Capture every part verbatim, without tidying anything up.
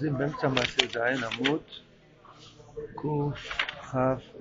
אוחזים באמצע מעשה זין עמוד קוף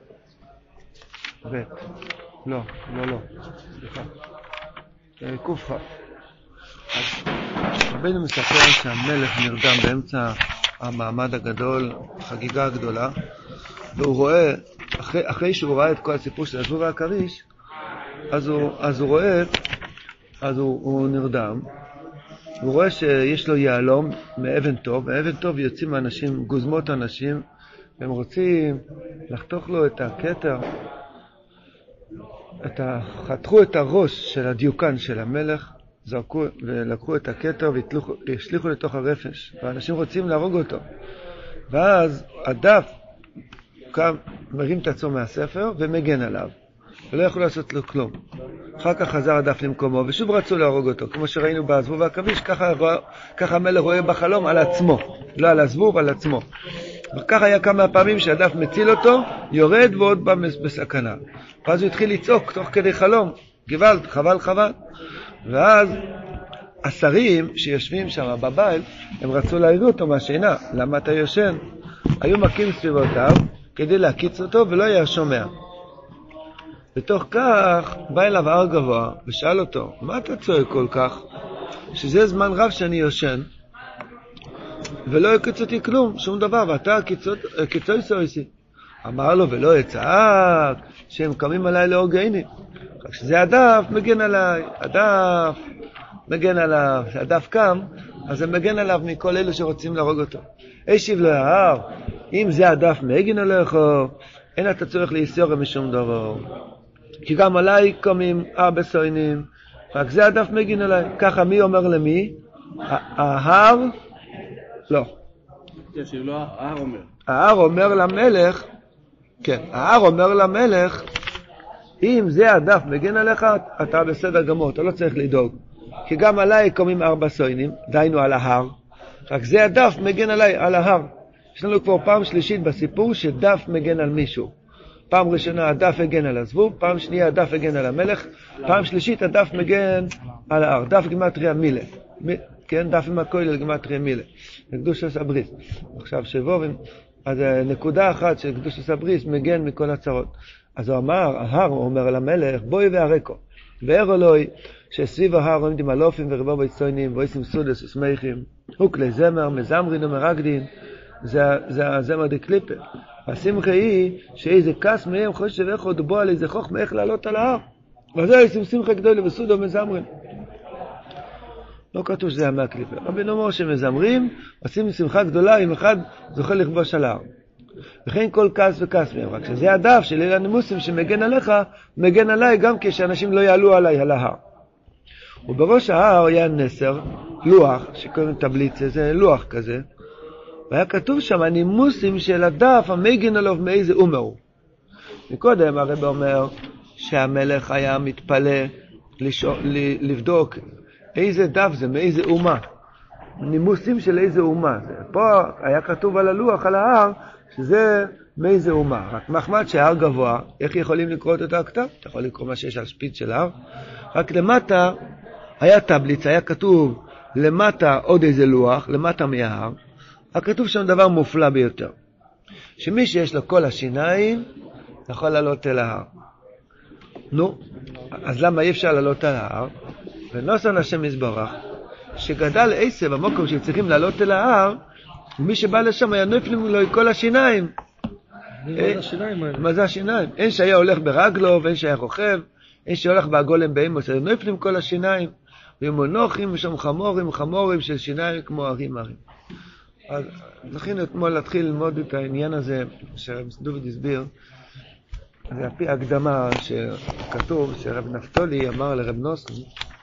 ב' לא, לא, לא, סליחה קוף אז רבינו מספר שהמלך נרדם באמצע המעמד הגדול, חגיגה הגדולה, והוא רואה, אחרי, אחרי שהוא ראה את כל הסיפור של הזבוב והכריש, אז הוא, אז הוא רואה, אז הוא, הוא נרדם, הוא רואה שיש לו יעלום מאבן טוב, מאבן טוב יוצאים אנשים, גוזמות אנשים, והם רוצים לחתוך לו את הכתר, את ה, חתכו את הראש של הדיוקן של המלך, זרקו ולקחו את הכתר והשליחו לתוך הרפש, ואנשים רוצים להרוג אותו. ואז הדף קם, מרים את עצמו מהספר ומגן עליו, ולא יכול לעשות לו כלום. אחר כך חזר הדף למקומו ושוב רצו להרוג אותו, כמו שראינו בעזבוב והכביש. ככה, ככה המלך רואה בחלום על עצמו, לא על הזבוב, על עצמו. וככה היה כמה פעמים שהדף מציל אותו, יורד ועוד בא בסכנה. ואז הוא התחיל לצעוק תוך כדי חלום, גוואלד, חבל חבל. ואז השרים שיושבים שם בבית, הם רצו להעיר אותו מהשינה. למה אתה יושן? היו מכים סביבותיו כדי להקיץ אותו ולא היה שומע. בתוך כך בא אליו הר גבוה ושאל אותו, מה אתה צועק כל כך? שזה זמן רב שאני יושן ולא הקיץ אותי כלום, שום דבר, ואתה קיצוי סויסי. אמר לו, ולא יצעק שהם קמים עליי להורגני. רק שזה הדף מגן עליי, הדף מגן עליו, הדף קם, אז זה מגן עליו מכל אלו שרוצים להרוג אותו. השיב לו ההר, אם זה הדף מגן עליך, אין אתה צורך להיסור משום דבר. כי גם עליי קמים הרבה סוינים, רק זה הדף מגן עליי. ככה מי אומר למי? ההר? לא. ישיב לו, ההר אומר. ההר אומר למלך, כן, ההר אומר למלך, אם זה הדף מגן עליך, אתה בסדר גמור, אתה לא צריך לדאוג. כי גם עליי קומים ארבע סוינים, דיינו על ההר, רק זה הדף מגן עליי, על ההר. יש לנו כבר פעם שלישית בסיפור שדף מגן על מישהו. פעם ראשונה הדף מגן על הזבוב, פעם שנייה הדף מגן על המלך, פעם שלישית הדף מגן על ההר. דף גמטריה מילה, כן, דף עם הכולל גמטריה מילה. קדושת הבריס. עכשיו שבובים, אז נקודה אחת של קדושת הבריס מגן מכל הצרות. אז הוא אמר, ההר, הוא אומר למלך, בואי והרקו. ואירו לוי, שסביב ההר עומדים אלופים ורבו ביצוינים, ועושים סודס ושמחים, הוקלי זמר, מזמרין ומרקדין, זה, זה הזמר דקליפה. השמחה היא שאיזה כס מהם חושב איך עוד בוא על איזה חוכמה איך לעלות על ההר. וזה עושים שמחה גדולה וסודו מזמרין. לא כתוב שזה היה מהקליפה. רבינו אומר שמזמרים, עושים שמחה גדולה אם אחד זוכה לכבוש על ההר. וכן כל כעס וכעס מהם, רק שזה הדף של אלה הנימוסים שמגן עליך, מגן עליי גם כשאנשים לא יעלו עליי על ההר. ובראש ההר היה נסר, לוח, שקוראים טבליצה, זה לוח כזה, והיה כתוב שם הנימוסים של הדף המגן עליו מאיזה אומה הוא. מקודם הרב אומר שהמלך היה מתפלא לשאול, לבדוק איזה דף זה, מאיזה אומה. נימוסים של איזה אומה. פה היה כתוב על הלוח, על ההר, שזה מאיזה אומה. רק מחמד שההר גבוה, איך יכולים לקרוא את הכתב? אתה יכול לקרוא מה שיש על שפיץ של ההר. רק למטה היה טבליץ, היה כתוב למטה עוד איזה לוח, למטה מההר. הכתוב שם דבר מופלא ביותר. שמי שיש לו כל השיניים, יכול לעלות אל ההר. נו, אז למה אי אפשר לעלות אל ההר? ונוסן השם יזברך, שגדל עשה במקום שצריכים לעלות אל ההר, ומי שבא לשם היה נופלים לו כל השיניים. מה זה השיניים האלה? מה זה השיניים? אין שהיה הולך ברגלו, ואין שהיה רוכב, אין שהולך בעגולם באמוס, היה נופלים כל השיניים, ומונוחים ושם חמורים, חמורים של שיניים כמו ערים ערים. אז נכין אתמול להתחיל ללמוד את העניין הזה, שרב דוד הסביר, זה על פי הקדמה שכתוב שרב נפתולי אמר לרב נוסן,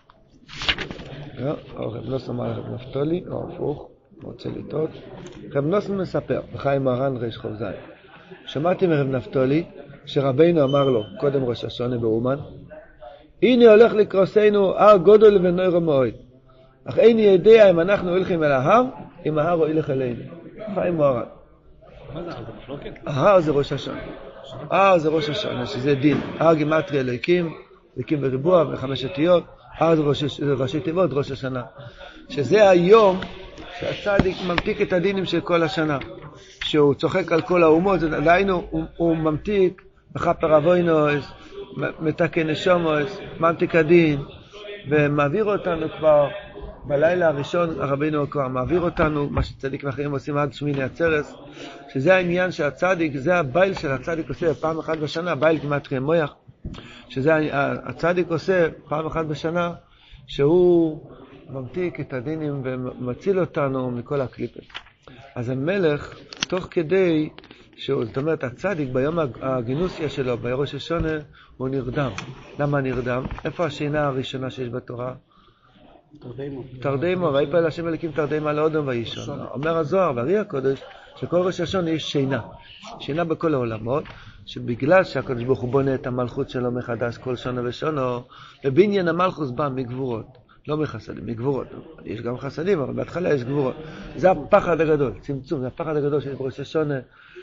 או רב נוסן אמר לרב נפתולי, או הפוך, רוצה לטעות. רב נוסן מספר, בחיים מרן ריש חוב זין, שמעתי מרב נפתולי שרבינו אמר לו, קודם ראש השונה באומן, הנה הולך לקרוסנו הר גודל ונוירו מאוד, אך איני יודע אם אנחנו הולכים אל ההר, אם ההר הוא ילך אלינו. חיים מרן. מה זה? זה מחלוקת? ההר זה ראש השונה. ההר זה ראש השונה, שזה דין. הר גימטריה אלוהיקים, אלוהיקים בריבוע וחמש אותיות, הר זה ראשי תיבות, ראש השנה. שזה היום שהצדיק ממתיק את הדינים של כל השנה, שהוא צוחק על כל האומות, עדיין הוא, הוא ממתיק בכפר אבוינוס, מתקן נשומוס, ממתיק הדין, ומעביר אותנו כבר בלילה הראשון, הרבינו כבר מעביר אותנו, מה שצדיקים אחרים עושים עד שמיני עצרס, שזה העניין שהצדיק, זה הבייל של הצדיק עושה פעם אחת בשנה, הבייל כמעט כמויח, שזה הצדיק עושה פעם אחת בשנה, שהוא ממתיק את הדינים ומציל אותנו מכל הקליפות. אז המלך, תוך כדי, זאת אומרת, הצדיק ביום הגינוסיה שלו, בראש השונה, הוא נרדם. למה נרדם? איפה השינה הראשונה שיש בתורה? תרדימו. תרדימו, ראי פעל השם אליקים תרדימה לאודם ואישון. אומר הזוהר, והרי הקודש, שכל ראש השונה יש שינה. שינה בכל העולמות, שבגלל שהקודש ברוך הוא בונה את המלכות שלו מחדש כל שונה ושונו, ובניין המלכוס בא מגבורות. לא מחסדים, מגבורות. יש גם חסדים, אבל בהתחלה יש גבורות. זה הפחד הגדול, צמצום, זה הפחד הגדול שיש בראש השונה,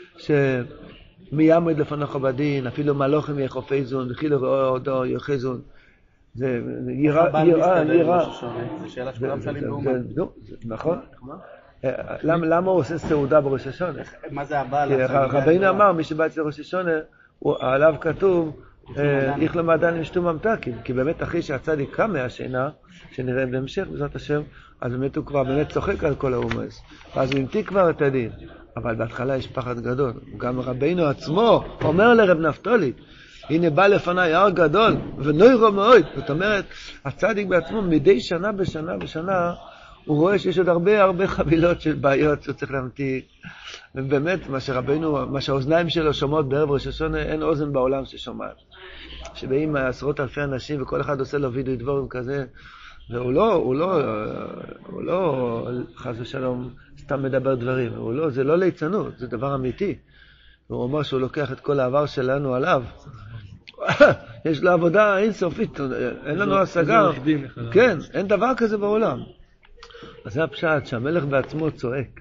שמי יעמוד לפניך בדין, אפילו מלוכים יחופי זון, וכאילו רעודו יוחי זון. זה יראה, יראה, יראה. זה שאלה שכולם שואלים באומן. נכון. למה הוא עושה סעודה בראש השונה? מה זה הבעל? רבינו אמר, מי שבא אצל ראש השונה, עליו כתוב, איך למדן עם שתום ממתקים, כי באמת אחרי שהצדיק קם מהשינה, שנראה בהמשך בעזרת השם, אז באמת הוא כבר באמת צוחק על כל האומס, ואז הוא המתיק כבר את הדין, אבל בהתחלה יש פחד גדול. גם רבינו עצמו אומר לרב נפתולי, הנה בא לפניי הר גדול ונוירו מאוד. זאת אומרת, הצדיק בעצמו מדי שנה בשנה בשנה הוא רואה שיש עוד הרבה הרבה חבילות של בעיות שהוא צריך להמתיק. ובאמת מה שרבינו, מה שהאוזניים שלו שומעות בערב ראש השונה, אין אוזן בעולם ששומעת. שבאים עשרות אלפי אנשים וכל אחד עושה לו וידאו דבורים כזה, והוא לא, הוא לא, הוא לא חס ושלום סתם מדבר דברים, הוא לא, זה לא ליצנות, זה דבר אמיתי. הוא אומר שהוא לוקח את כל העבר שלנו עליו. יש לו עבודה אינסופית, אין לנו השגה. כן, אין דבר כזה בעולם. אז זה הפשט שהמלך בעצמו צועק.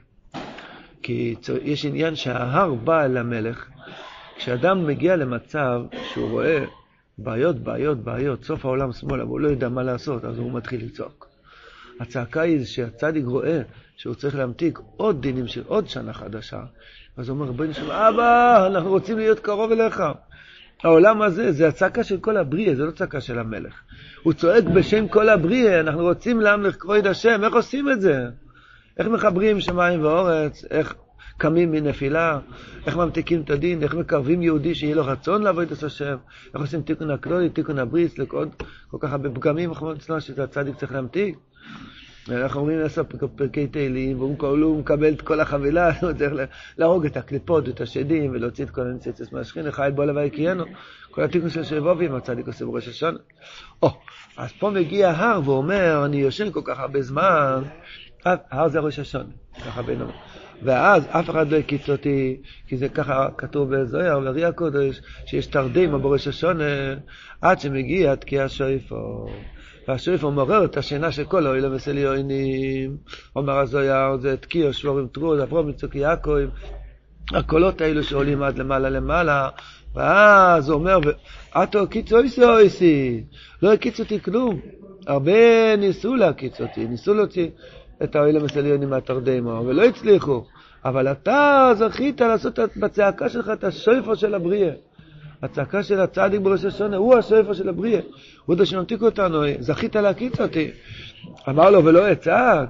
כי יש עניין שההר בא אל המלך, כשאדם מגיע למצב שהוא רואה בעיות, בעיות, בעיות, סוף העולם שמאלה, והוא לא יודע מה לעשות, אז הוא מתחיל לצעוק. הצעקה היא שהצדיק רואה שהוא צריך להמתיק עוד דינים של עוד שנה חדשה, אז הוא אומר, רבינו שם, אבא, אנחנו רוצים להיות קרוב אליך. העולם הזה, זה הצעקה של כל הבריאה, זה לא צעקה של המלך. הוא צועק בשם כל הבריאה, אנחנו רוצים להמלך כבוד השם, איך עושים את זה? איך מחברים שמיים ואורץ, איך קמים מנפילה, איך ממתיקים את הדין, איך מקרבים יהודי שיהיה לו רצון לעבוד את השם, איך עושים תיקון הכלולי, תיקון הבריס, לכל כל כך הרבה פגמים, שזה הצדיק צריך להמתיק. אנחנו אומרים לעשות פרקי תהילים, והוא מקבל את כל החבילה, הוא צריך להרוג את הקליפות, את השדים, ולהוציא את כל הנציצס מהשכין, חי בו לבי קיינו, כל התיקון של שבובים, הצדיק עושה בראש השונה. או, אז פה מגיע ההר, והוא אומר, אני יושן כל כך הרבה זמן, ההר זה ראש השונה, ככה בינו. ואז אף אחד לא הקיץ אותי, כי זה ככה כתוב בזוהר, וראי הקודש, שיש תרדימה בראש השונה, עד שמגיע תקיע שויפו. והשויפו מעורר את השינה של כל האוילם וסליונים. אומר הזוהר, זה תקיע שבורים טרוד, אברום מצוק יעקב, הקולות האלו שעולים עד למעלה למעלה, ואז הוא אומר, אתו הקיץ אויסי אויסי, לא הקיץ אותי כלום. הרבה ניסו להקיץ אותי, ניסו להוציא את האוילם וסליונים מהתרדימה, ולא הצליחו. אבל אתה זכית לעשות בצעקה שלך את השויפו של הבריאה. הצעקה של הצדיק בראש השונה, הוא השויפו של הבריאה. הוא זה שנמתיק אותנו, זכית להקיץ אותי. אמר לו, ולא יצעק.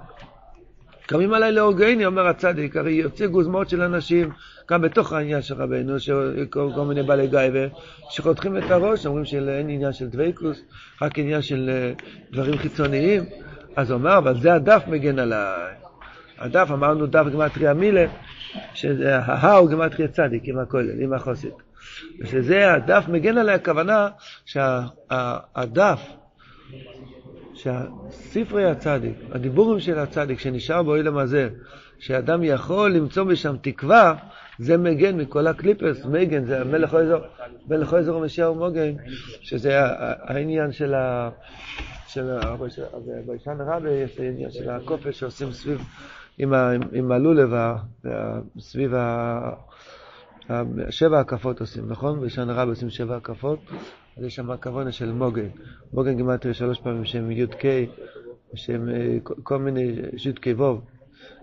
קמים עליי להורגני, אומר הצדיק, הרי יוצא גוזמות של אנשים, גם בתוך העניין של רבינו, כל מיני בעלי גייבה, שחותכים את הראש, אומרים שאין עניין של דוויקוס, רק עניין של דברים חיצוניים. אז הוא אומר, אבל זה הדף מגן עליי. הדף, אמרנו דף גמטריה מילה, שההא הוא גמטריה צדיק, עם הכולל, עם החוסית. ושזה הדף מגן עליי, הכוונה שהדף, שהספרי הצדיק, הדיבורים של הצדיק שנשאר באוילם הזה, שאדם יכול למצוא בשם תקווה, זה מגן מכל הקליפס. מגן זה מלך אזור, מלך אזור ומשיח ומוגן, שזה העניין של ה... בישן רבי יש העניין של הקופש שעושים סביב עם הלולב, סביב שבע הקפות עושים, נכון? בישן רבי עושים שבע הקפות, אז יש שם הכוונה של מוגן. מוגן גימטריה שלוש פעמים שם י' ק', שם כל מיני י' ק' ו',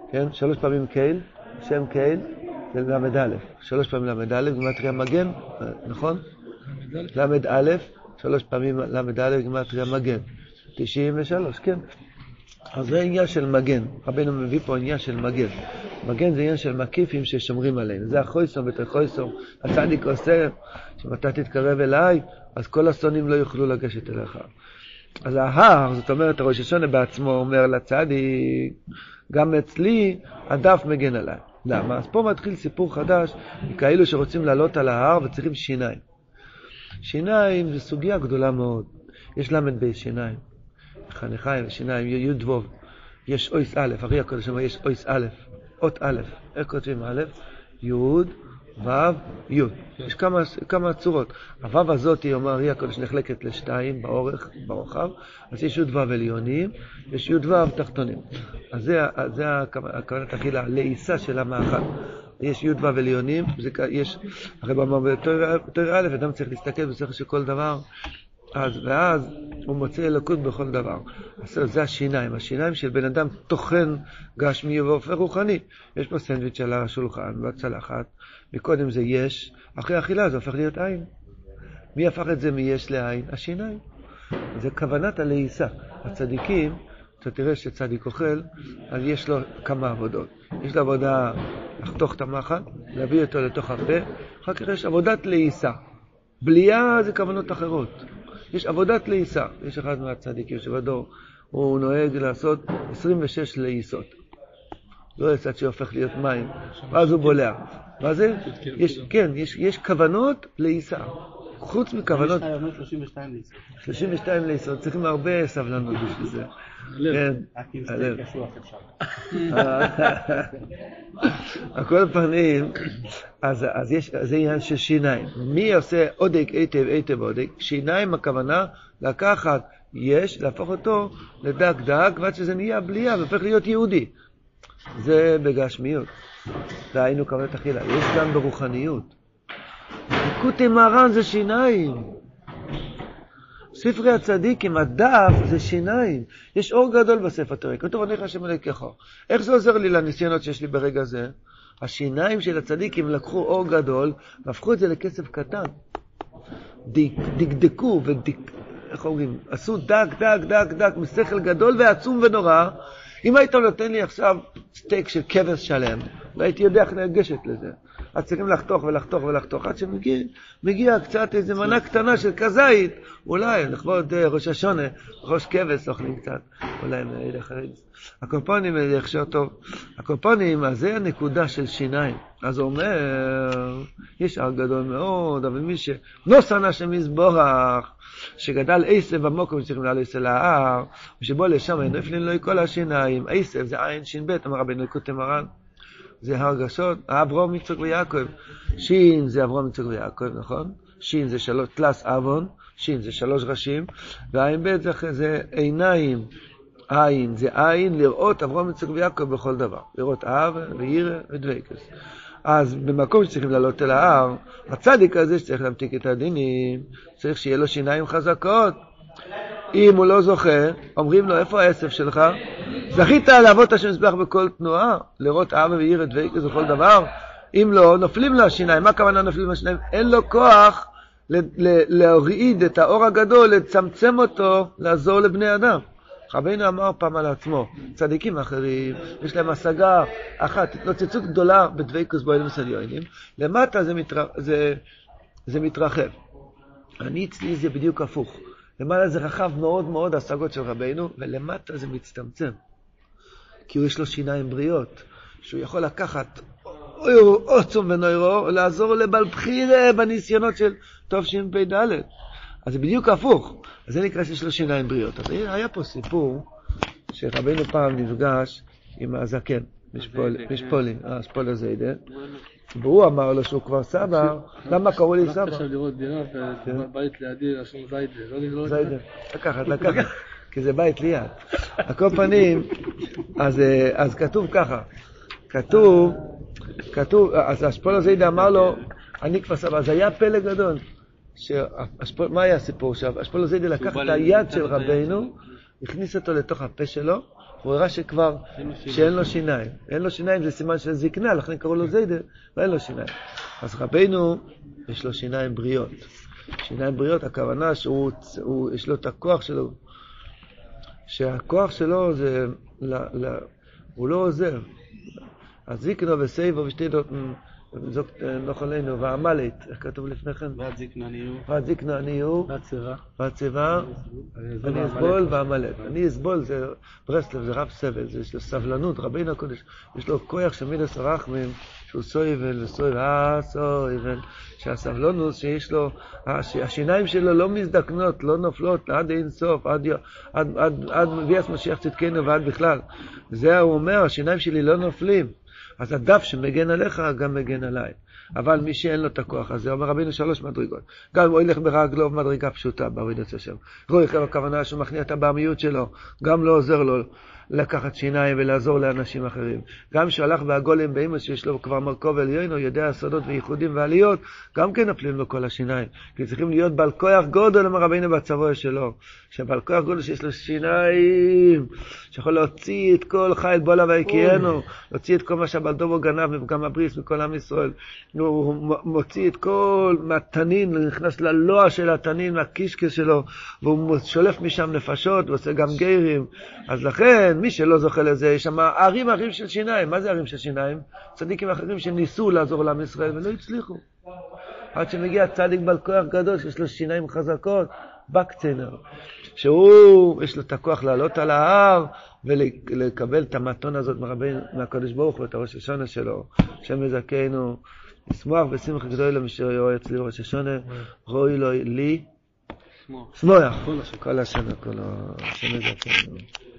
כן? שלוש פעמים קהל, שם קהל, זה למד א', שלוש פעמים למד א', גימטריה מגן, נכון? למד א', שלוש פעמים למד א', גימטריה מגן, תשעים ושלוש, כן. אז זה עניין של מגן, רבנו מביא פה עניין של מגן. מגן זה עניין של מקיפים ששומרים עלינו, זה החויסום ואת החויסום, הצדיק עושה, שאם אתה תתקרב אליי, אז כל השונאים לא יוכלו לגשת אליך. אז ההר, זאת אומרת, הראש השונה בעצמו אומר לצדיק, גם אצלי הדף מגן עליי. למה? אז פה מתחיל סיפור חדש, כאלו שרוצים לעלות על ההר וצריכים שיניים. שיניים זה סוגיה גדולה מאוד. יש למד בי שיניים. חניכיים, שיניים, י' דבוב. יש אויס א', הרי הקודש אומר, יש אויס א', אות א'. איך כותבים א'? י' ו' י'. יש כמה, כמה צורות. הו' הזאת, היא אומר, הרי הקודש נחלקת לשתיים, באורך, ברוחב. אז יש י' ו' עליונים, יש י' ו' תחתונים. אז זה, זה הכוונת אכילה, לעיסה של המאכל. יש י' ו' עליונים, יש, הרי בתור א', אדם צריך להסתכל בסך של כל דבר. אז, ואז הוא מוצא אלוקות בכל דבר. אז זה השיניים, השיניים של בן אדם תוכן גשמי והופך רוחני. יש פה סנדוויץ' על השולחן והצלחת, מקודם זה יש, אחרי אכילה זה הופך להיות עין. מי הפך את זה מיש לעין? השיניים. זה כוונת הלעיסה. הצדיקים, אתה תראה שצדיק אוכל, אז יש לו כמה עבודות. יש לו עבודה לחתוך את המחט, להביא אותו לתוך הפה, אחר כך יש עבודת לעיסה. בלייה זה כוונות אחרות. יש עבודת לעיסה. יש אחד מהצדיקים שבדור, הוא נוהג לעשות עשרים ושש לעיסות. לא יצד שהופך להיות מים, ואז הוא בולע. מה זה? יש, כן, יש, יש כוונות לעיסה. חוץ מכוונות... שלושים ושתיים לעיסות. שלושים ושתיים לעיסות. צריכים הרבה סבלנות בשביל זה. הלב. הלב. הכל פנים, אז, אז יש, זה עניין של שיניים. מי עושה עודק, היטב, היטב, עודק? שיניים הכוונה לקחת יש, להפוך אותו לדק דק, ועד שזה נהיה בלייה, והופך להיות יהודי. זה בגשמיות. דהיינו כוונת אכילה. יש גם ברוחניות. ליקוטי מרן זה שיניים. ספרי הצדיקים, הדף זה שיניים. יש אור גדול בספר תראה. כתוב עניך השם אלוקיך. איך זה עוזר לי לניסיונות שיש לי ברגע זה? השיניים של הצדיקים לקחו אור גדול, והפכו את זה לכסף קטן. דיק, דקדקו ודיק, איך אומרים? עשו דק, דק, דק, דק, משכל גדול ועצום ונורא. אם היית נותן לי עכשיו סטייק של כבש שלם, והייתי יודע איך לגשת לזה. אז צריכים לחתוך ולחתוך ולחתוך, עד שמגיע מגיע קצת איזו מנה קטנה של כזית, אולי לכבוד ראש השונה, ראש כבש אוכלים קצת, אולי מלך הריץ. הקומפונים יחשור טוב. הקומפונים, אז זה הנקודה של שיניים. אז הוא אומר, יש הר גדול מאוד, אבל מי שלא שנא שמזבורך, שגדל עשב במוקום שצריכים לעלות אל ההר, ושבו לשם נפלין לו כל השיניים. עשב זה עין שין בית, אמר רבינו ליקוטי מרן. זה הרגשות, אברהם, יצחק ויעקב. שין זה אברהם, יצחק ויעקב, נכון? שין זה שלוש, תלס אבון, שין זה שלוש ראשים, ועין בית זה, זה עיניים. עין זה עין, לראות אברהם, יצחק ויעקב בכל דבר. לראות אב וירא ודבקות. אז במקום שצריכים לעלות אל ההר, הצדיק הזה שצריך להמתיק את הדינים, צריך שיהיה לו שיניים חזקות. אם הוא לא זוכה, אומרים לו, איפה העשב שלך? זכית לעבוד השם מזבח בכל תנועה, לראות אבא וירא דבקות בכל דבר. אם לא, נופלים לו השיניים. מה הכוונה נופלים לו השיניים? אין לו כוח להוריד את האור הגדול, לצמצם אותו, לעזור לבני אדם. רבינו אמר פעם על עצמו, צדיקים אחרים, יש להם השגה אחת, התנוצצות גדולה בדבקות באוהלים וסדיונים, למטה זה, מתר... זה... זה מתרחב. אני אצלי זה בדיוק הפוך. למעלה זה רחב מאוד מאוד השגות של רבינו, ולמטה זה מצטמצם. כי הוא יש לו שיניים בריאות, שהוא יכול לקחת עוצום ונוירו, לעזור לבעל בחירה בניסיונות של טוב שם פי ד'. אז זה בדיוק הפוך. אז זה נקרא שיש לו שיניים בריאות. אז היה פה סיפור שרבינו פעם נפגש עם הזקן, משפולין, הספול הזיידה, והוא אמר לו שהוא כבר סבא. למה קראו לי סבא? עכשיו לראות דירה ובית לידי רשום זיידה. זיידה, לקחת, לקחת, כי זה בית ליד. הכל פנים, אז כתוב ככה, כתוב, כתוב, אז הספול הזיידה אמר לו, אני כבר סבא. אז היה פלא גדול. שהשפול, מה היה הסיפור עכשיו? השפול הזיידה לקח את היד של רבינו, הכניס אותו לתוך הפה שלו, הוא הראה שכבר, שאין לו שיניים. אין לו שיניים זה סימן של זקנה, לכן קראו לו זיידר, ואין לו שיניים. אז רבינו, יש לו שיניים בריאות. שיניים בריאות, הכוונה שהוא, הוא, יש לו את הכוח שלו, שהכוח שלו זה, ל, ל, הוא לא עוזר. אז זיקנו וסייבו ושתי דות, זאת נוחלנו, והעמלית, איך כתוב לפני כן? ועד זקנה נהיו. ועד זקנה נהיו. והצבע. והצבע. אני אסבול והעמלית. אני אסבול, זה ברסלב, זה רב סבל, זה יש לו סבלנות, רבינו הקודש, יש לו כוח שמידס הרחמים, שהוא סויבל וסויבל, אה סויבל, שהסבלנות שיש לו, השיניים שלו לא מזדקנות, לא נופלות עד אין סוף, עד, עד, עד, עד ביאס משיח צדקנו ועד בכלל. זה הוא אומר, השיניים שלי לא נופלים. אז הדף שמגן עליך גם מגן עליי. אבל מי שאין לו את הכוח הזה, אומר רבינו שלוש מדרגות. גם אם הוא ילך ברגלו מדרגה פשוטה, בעבודת השם. רואי איך הכוונה שהוא מכניע את הבעמיות שלו, גם לא עוזר לו לקחת שיניים ולעזור לאנשים אחרים. גם שהלך והגולם באמא שיש לו כבר מרכוב עליון, הוא יודע הסודות וייחודים ועליות, גם כן נפלים לו כל השיניים. כי צריכים להיות בעל כוח גודל, אומר רבינו בצבוע שלו. שבעל כוח גודל שיש לו שיניים, שיכול להוציא את כל חיל בולה ויקיינו, להוציא את כל מה שהבעל דובו גנב וגם הבריס מכל עם ישראל. הוא מוציא את כל מהתנין, נכנס ללוע של התנין, מהקישקס שלו, והוא שולף משם נפשות, ועושה גם גיירים. אז לכן, מי שלא זוכה לזה, יש שם ערים ערים של שיניים. מה זה ערים של שיניים? צדיקים אחרים שניסו לעזור לעם ישראל ולא הצליחו. עד שמגיע צדיק בעל כוח גדול, שיש לו שיניים חזקות, בקצנר, שהוא, יש לו את הכוח לעלות על ההר, ולקבל את המתון הזאת מרבין, מהקדוש ברוך הוא, את הראש השונה שלו, שם מזכנו, לשמוח בשמחה גדולה, משהו יראה אצלי ראש השונה, רואי לו לי, שמוח, כל השנה, כל השנה, כל השנה מזכנו.